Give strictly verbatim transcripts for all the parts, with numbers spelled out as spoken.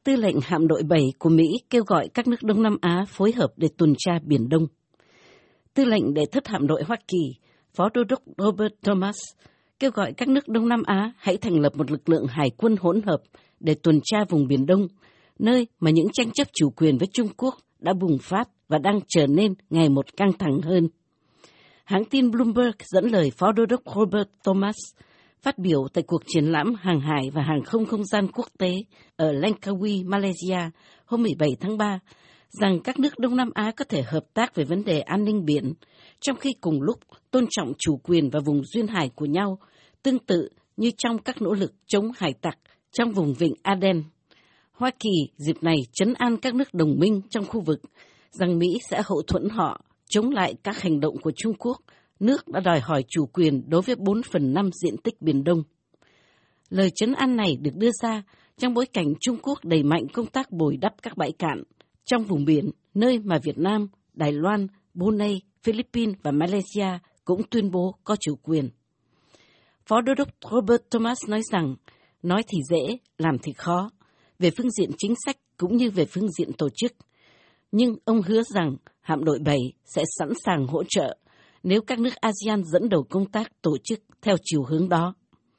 Tư lệnh hạm đội bảy của Mỹ kêu gọi các nước Đông Nam Á phối hợp để tuần tra Biển Đông. Tư lệnh đệ thất hạm đội Hoa Kỳ, Phó Đô đốc Robert Thomas, kêu gọi các nước Đông Nam Á hãy thành lập một lực lượng hải quân hỗn hợp để tuần tra vùng Biển Đông, nơi mà những tranh chấp chủ quyền với Trung Quốc đã bùng phát và đang trở nên ngày một căng thẳng hơn. Hãng tin Bloomberg dẫn lời Phó Đô đốc Robert Thomas phát biểu tại cuộc triển lãm hàng hải và hàng không không gian quốc tế ở Langkawi, Malaysia hôm mười bảy tháng ba, rằng các nước Đông Nam Á có thể hợp tác về vấn đề an ninh biển, trong khi cùng lúc tôn trọng chủ quyền và vùng duyên hải của nhau, tương tự như trong các nỗ lực chống hải tặc trong vùng vịnh Aden. Hoa Kỳ dịp này trấn an các nước đồng minh trong khu vực rằng Mỹ sẽ hậu thuẫn họ chống lại các hành động của Trung Quốc, nước đã đòi hỏi chủ quyền đối với bốn phần năm diện tích Biển Đông. Lời trấn an này được đưa ra trong bối cảnh Trung Quốc đẩy mạnh công tác bồi đắp các bãi cạn trong vùng biển, nơi mà Việt Nam, Đài Loan, Brunei, Philippines và Malaysia cũng tuyên bố có chủ quyền. Phó Đô đốc Robert Thomas nói rằng, nói thì dễ, làm thì khó, về phương diện chính sách cũng như về phương diện tổ chức. Nhưng ông hứa rằng hạm đội bảy sẽ sẵn sàng hỗ trợ nếu các nước a sê an dẫn đầu công tác tổ chức theo chiều hướng đó.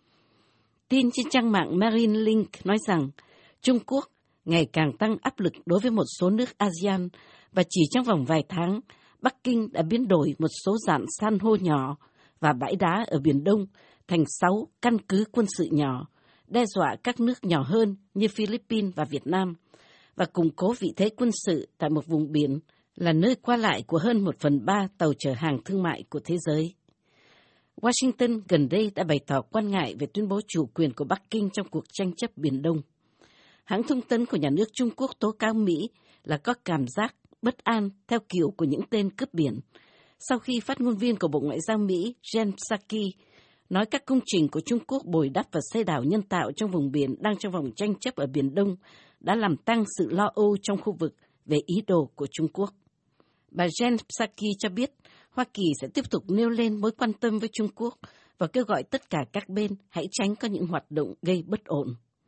Tin trên trang mạng Marine Link nói rằng Trung Quốc ngày càng tăng áp lực đối với một số nước a sê an và chỉ trong vòng vài tháng, Bắc Kinh đã biến đổi một số dạn san hô nhỏ và bãi đá ở Biển Đông thành sáu căn cứ quân sự nhỏ, đe dọa các nước nhỏ hơn như Philippines và Việt Nam, và củng cố vị thế quân sự tại một vùng biển là nơi qua lại của hơn một phần ba tàu chở hàng thương mại của thế giới. Washington gần đây đã bày tỏ quan ngại về tuyên bố chủ quyền của Bắc Kinh trong cuộc tranh chấp Biển Đông. Hãng thông tấn của nhà nước Trung Quốc tố cáo Mỹ là có cảm giác bất an theo kiểu của những tên cướp biển, sau khi phát ngôn viên của Bộ Ngoại giao Mỹ Jen Psaki nói các công trình của Trung Quốc bồi đắp và xây đảo nhân tạo trong vùng biển đang trong vòng tranh chấp ở Biển Đông đã làm tăng sự lo âu trong khu vực về ý đồ của Trung Quốc. Bà Jen Psaki cho biết Hoa Kỳ sẽ tiếp tục nêu lên mối quan tâm với Trung Quốc và kêu gọi tất cả các bên hãy tránh có những hoạt động gây bất ổn.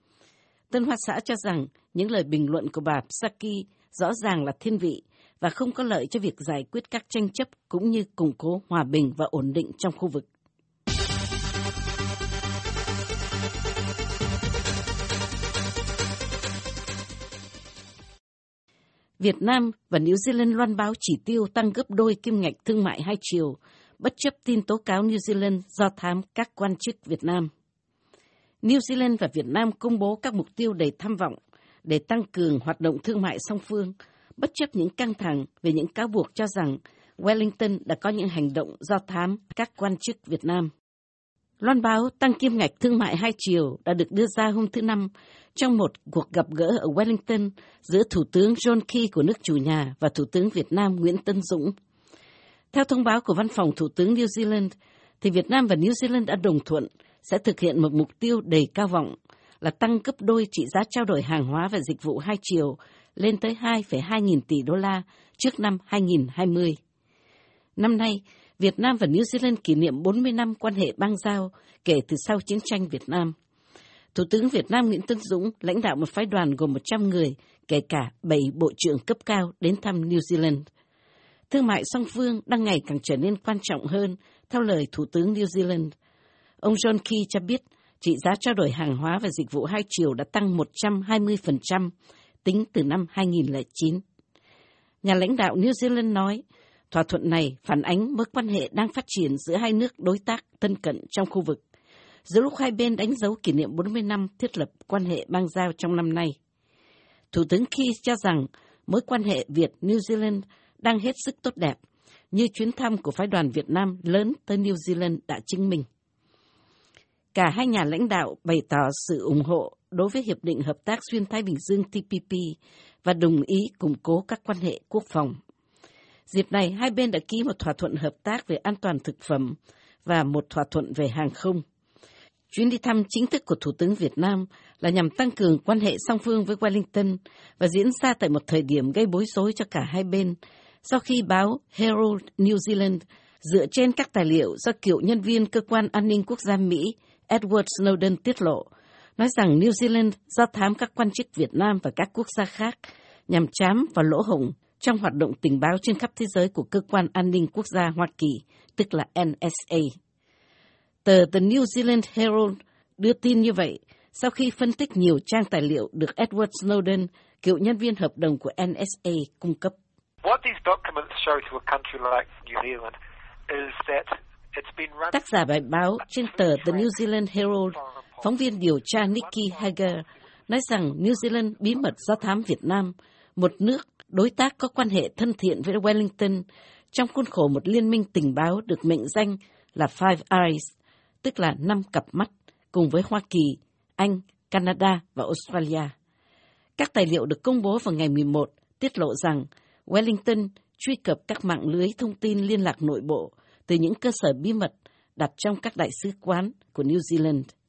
Tân Hoa Xã cho rằng những lời bình luận của bà Psaki rõ ràng là thiên vị và không có lợi cho việc giải quyết các tranh chấp cũng như củng cố hòa bình và ổn định trong khu vực. Việt Nam và New Zealand loan báo chỉ tiêu tăng gấp đôi kim ngạch thương mại hai chiều, bất chấp tin tố cáo New Zealand do thám các quan chức Việt Nam. New Zealand và Việt Nam công bố các mục tiêu đầy tham vọng để tăng cường hoạt động thương mại song phương, bất chấp những căng thẳng về những cáo buộc cho rằng Wellington đã có những hành động do thám các quan chức Việt Nam. Loan báo tăng kim ngạch thương mại hai chiều đã được đưa ra hôm thứ Năm trong một cuộc gặp gỡ ở Wellington giữa Thủ tướng John Key của nước chủ nhà và Thủ tướng Việt Nam Nguyễn Tấn Dũng. Theo thông báo của Văn phòng Thủ tướng New Zealand, thì Việt Nam và New Zealand đã đồng thuận sẽ thực hiện một mục tiêu đầy cao vọng là tăng gấp đôi trị giá trao đổi hàng hóa và dịch vụ hai chiều lên tới hai phẩy hai nghìn tỷ đô la trước năm hai nghìn hai mươi. Năm nay, Việt Nam và New Zealand kỷ niệm bốn mươi năm quan hệ bang giao kể từ sau chiến tranh Việt Nam. Thủ tướng Việt Nam Nguyễn Tấn Dũng lãnh đạo một phái đoàn gồm một trăm người, kể cả bảy bộ trưởng cấp cao đến thăm New Zealand. Thương mại song phương đang ngày càng trở nên quan trọng hơn, theo lời Thủ tướng New Zealand. Ông John Key cho biết trị giá trao đổi hàng hóa và dịch vụ hai chiều đã tăng một trăm hai mươi phần trăm tính từ năm hai nghìn lẻ chín. Nhà lãnh đạo New Zealand nói, thỏa thuận này phản ánh mối quan hệ đang phát triển giữa hai nước đối tác thân cận trong khu vực, giữa lúc hai bên đánh dấu kỷ niệm bốn mươi năm thiết lập quan hệ bang giao trong năm nay. Thủ tướng Key cho rằng mối quan hệ Việt-New Zealand đang hết sức tốt đẹp, như chuyến thăm của phái đoàn Việt Nam lớn tới New Zealand đã chứng minh. Cả hai nhà lãnh đạo bày tỏ sự ủng hộ đối với Hiệp định Hợp tác Xuyên Thái Bình Dương T P P và đồng ý củng cố các quan hệ quốc phòng. Dịp này, hai bên đã ký một thỏa thuận hợp tác về an toàn thực phẩm và một thỏa thuận về hàng không. Chuyến đi thăm chính thức của Thủ tướng Việt Nam là nhằm tăng cường quan hệ song phương với Wellington và diễn ra tại một thời điểm gây bối rối cho cả hai bên, sau khi báo Herald New Zealand dựa trên các tài liệu do cựu nhân viên Cơ quan An ninh Quốc gia Mỹ Edward Snowden tiết lộ, nói rằng New Zealand do thám các quan chức Việt Nam và các quốc gia khác nhằm trám vào lỗ hổng trong hoạt động tình báo trên khắp thế giới của Cơ quan An ninh Quốc gia Hoa Kỳ, tức là N S A. Tờ The New Zealand Herald đưa tin như vậy sau khi phân tích nhiều trang tài liệu được Edward Snowden, cựu nhân viên hợp đồng của N S A, cung cấp. Tác giả bài báo trên tờ The New Zealand Herald, phóng viên điều tra Nikki Hager, nói rằng New Zealand bí mật do thám Việt Nam, một nước đối tác có quan hệ thân thiện với Wellington, trong khuôn khổ một liên minh tình báo được mệnh danh là Five Eyes, tức là năm cặp mắt, cùng với Hoa Kỳ, Anh, Canada và Australia. Các tài liệu được công bố vào ngày mười một tiết lộ rằng Wellington truy cập các mạng lưới thông tin liên lạc nội bộ từ những cơ sở bí mật đặt trong các đại sứ quán của New Zealand.